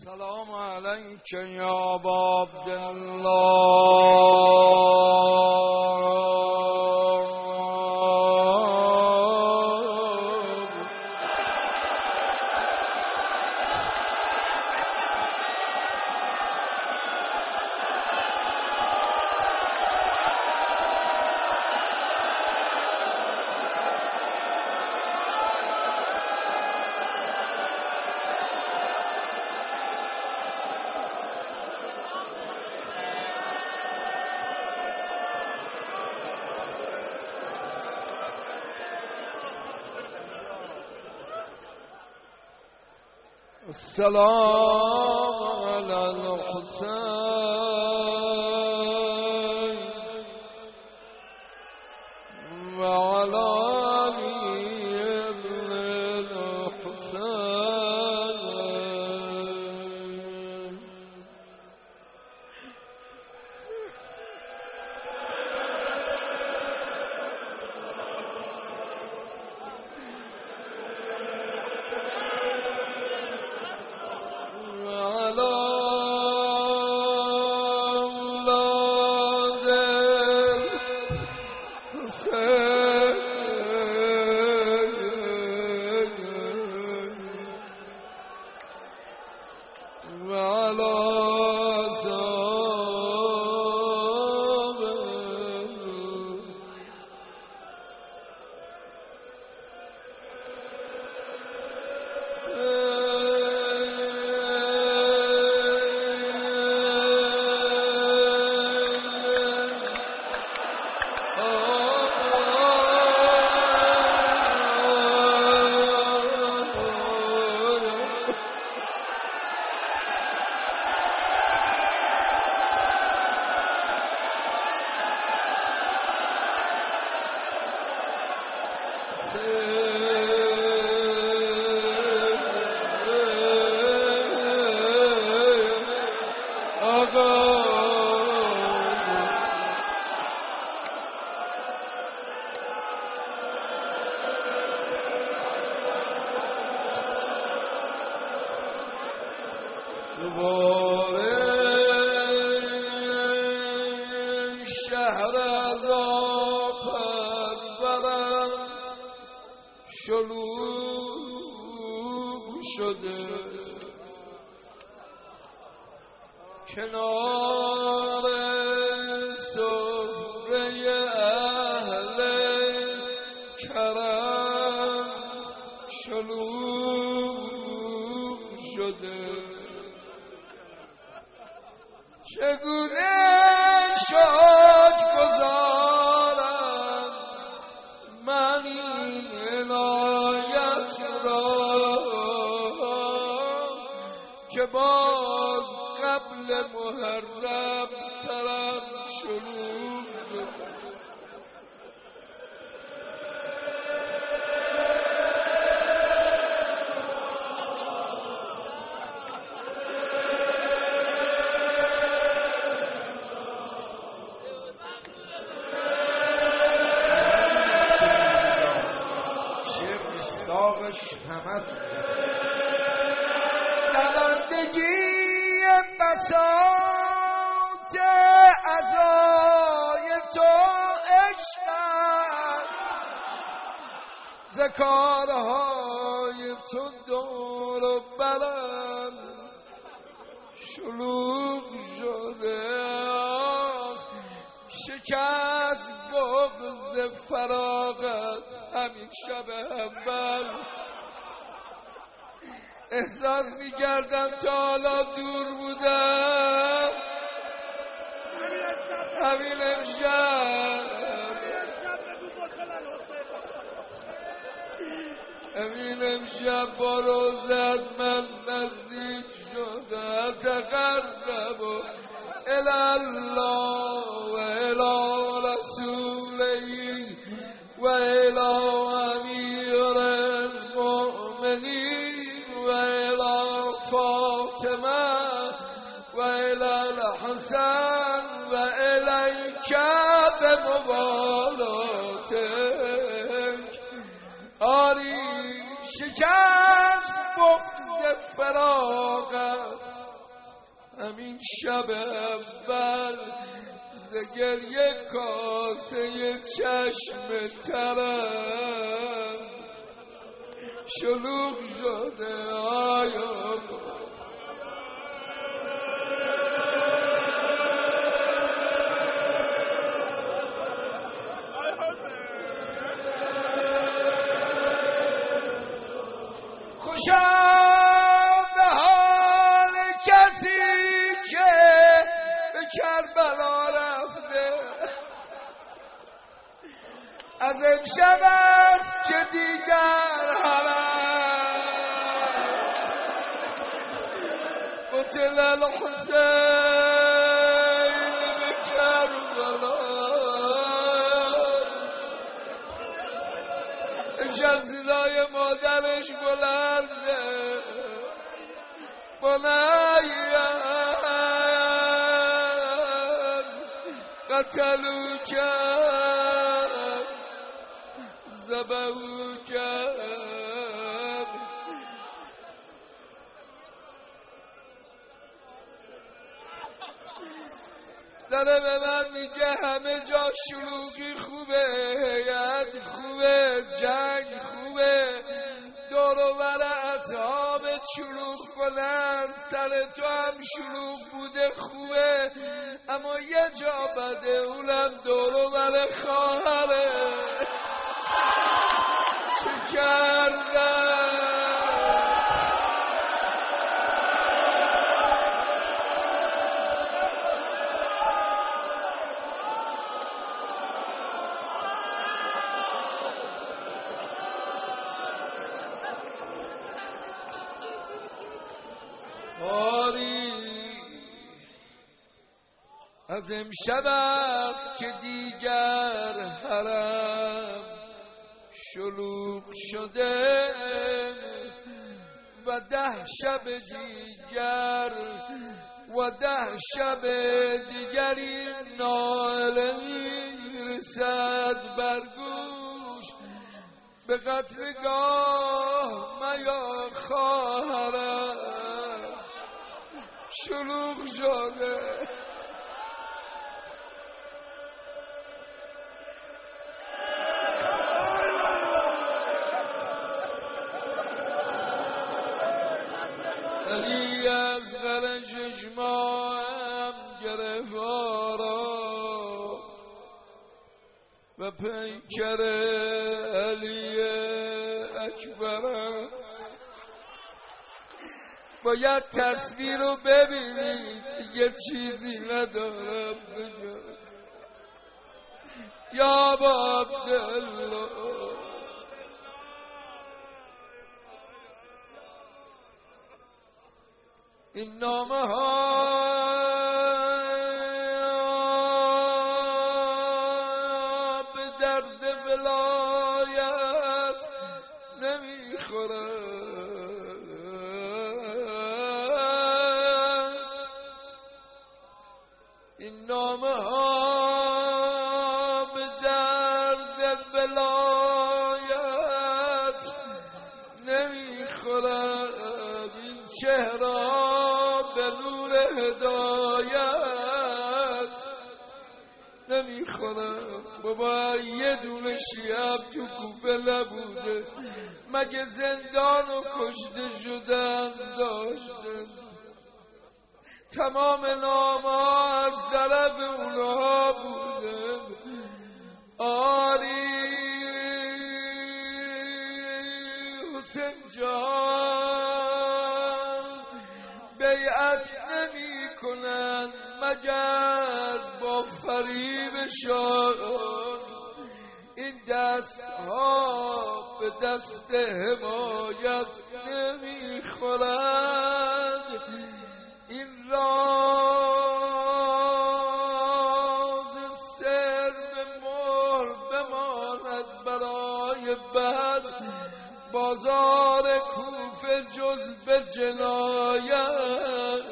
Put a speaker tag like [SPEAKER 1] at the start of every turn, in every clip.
[SPEAKER 1] السلام عليك يا أبا عبد الله. السلام على الحسين وعلى علي بن الحسين. شهر عذاب پرورم شلوغ شده، کنار سفره اهل کرم شلوغ شده. چگونه شاد گذارم من این عنایت را که باز قبل محرم سرم شلوغ شده. دوندگی بساط عزای تو عشقم، ز کارهای تو دور و برم شلوغ شده. شکست بغض فراغت همین شب اول، احساس می‌کردم تا حالا دور بودم، همین امشب با روزت من نزدیک شدم. تقرب الی الله و الی رسوله و الی امیر المؤمنین و الی فاطمه و الی الحسن و الیک بمبالاتک. آری شکست بغض فراغت همین شب اول ز گریه کاسه چشم ترم شلوغ شده آیا خوشم به حال کسی که به کربلا رفته از امشب است که دیگر حرم قتل الحسین به کربلا امشب صدای مادرش بلنده بنایم قتلو کرد زبهو کرد داره به من میگه همه جا شلوغی خوبه هیئت خوبه جنگ خوبه دور و بر اصحابت شلوغ کنن سر تو هم شلوغ بوده خوبه اما یه جا بده اونم دور و بر خواهره چه کردن از امشب است که دیگر حرم شلوغ شده و 10 شب دیگر و 10 شب دیگری ناله میرسد بر گوش به قتلگاه میا خواهرم شلوغ شده علی از غر چشمام گرفتارا و پیکر علی اکبرم باید تصویر رو ببینید دیگه چیزی ندارم بگم یا با عبدالله این نامه ها به درد ولایت نمیخورد این نامه ها به درد ولایت نمیخورد این چهره به نور هدایت نمیخورم بابا یه دونه شیعه تو کوفه نبوده مگه زندان و کشته شدن داشتن تمام نامه از طرف اونها بوده آری حسین جان بیعت نمی کنن مگر با فریبشان این دست ها به دست حمایت نمی خورند این راز سر به مهر بماند برای بعد بازار کوفه جز به جنایت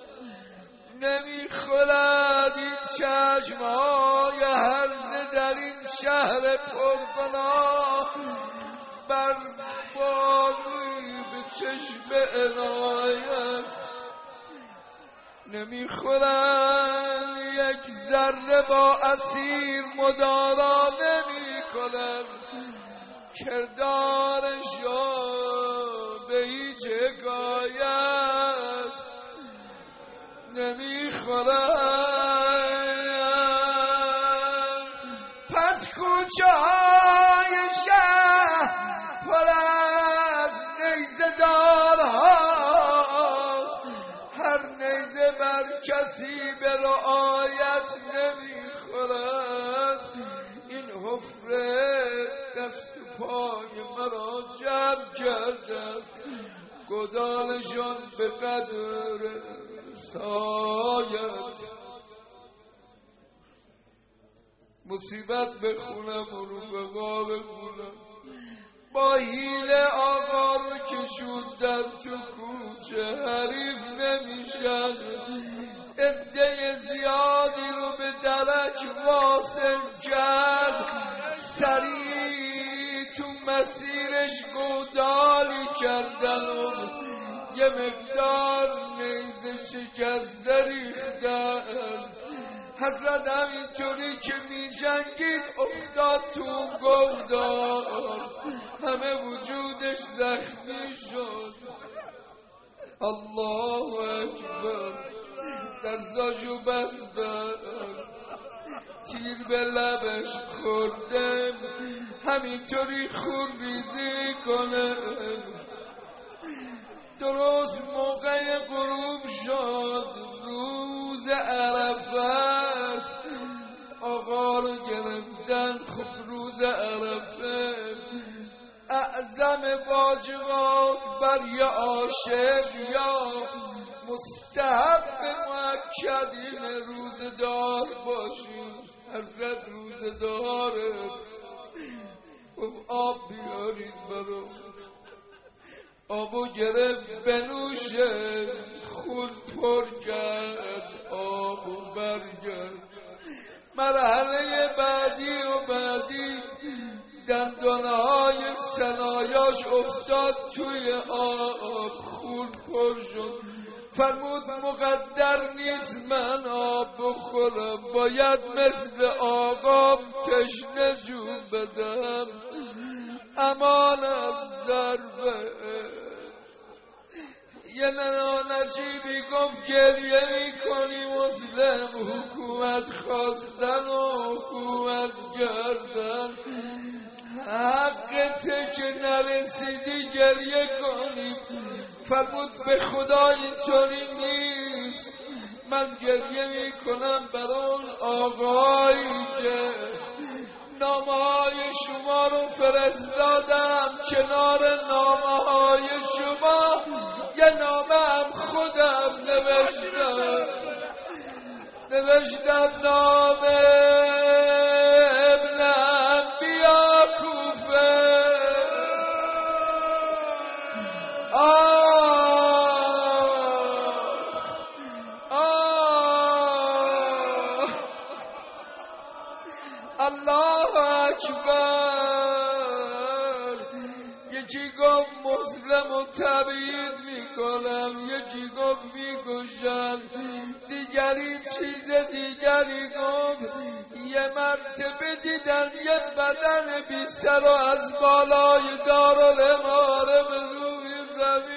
[SPEAKER 1] نمیخورد این چشمهای هرزه در این شهر پرگناه بر بانوی به چشم عنایت نمیخورن، یک ذره با اسیر مدارا نمیکنن، کردارشو به هیچ حکایت نمیخورن. پس کوچه های شهر پر از نیزه دارهاست، هر نیزه بر کسی به رعایت نمیخورد. این حفره دست پای مرا جمع کرده است، گدالشان به قدر سایت. مصیبت بخونم و رفقا بخونم، با حیله آقا رو کشوندن تو کوچه، حریف نمیشن، عده زیادی رو به درک واصل کرد، سریع تو مسیرش گودالی کردن و یه مقدار نیزه شکسته ریختن. حضرت همینطوری که می جنگید افتاد تو گودال، همه وجودش زخمی شد. الله اکبر. دستاشو بستن، تیر به لبش خورده، همینطوری خونریزی کنه. درست موقع غروب شد، روز عرفه است، آقا رو گرفتن. خب روز عرفه اعظم واجبات بر یه عاشق یا مستحب مؤکد این روزدار باشیم. حضرت روزداره، آب بیارید برام. آبو گرفت بنوشه، خون پر کرد، آبو برگرد. مرحله بعدی و بعدی دندانهای سنایاش افتاد توی آب، خون پر شد. فرمود مقدر نیست من آب بخورم، باید مثل آقام تشنه جون بدم. امان از ضربه. یه نجیبی گفت گریه میکنی مسلم، حکومت خواستن و حکومت کردن، حقته که نرسیدی گریه کنی. فرمود به خدا اینطوری نیست، من گریه میکنم برای اون آقایی که نامه‌های شما رو فرستادم، کنار نامه‌های شما یه نامه هم خودم نوشتم نامه ابن انبیا کوفه. الله اکبر. یکی گفت مسلم و تبعید میکنم، یکی گفت میکشم، دیگری چیز دیگری گفت. یه مرتبه دیدن یه بدن بی سر و از بالای دارالاماره به روی زمین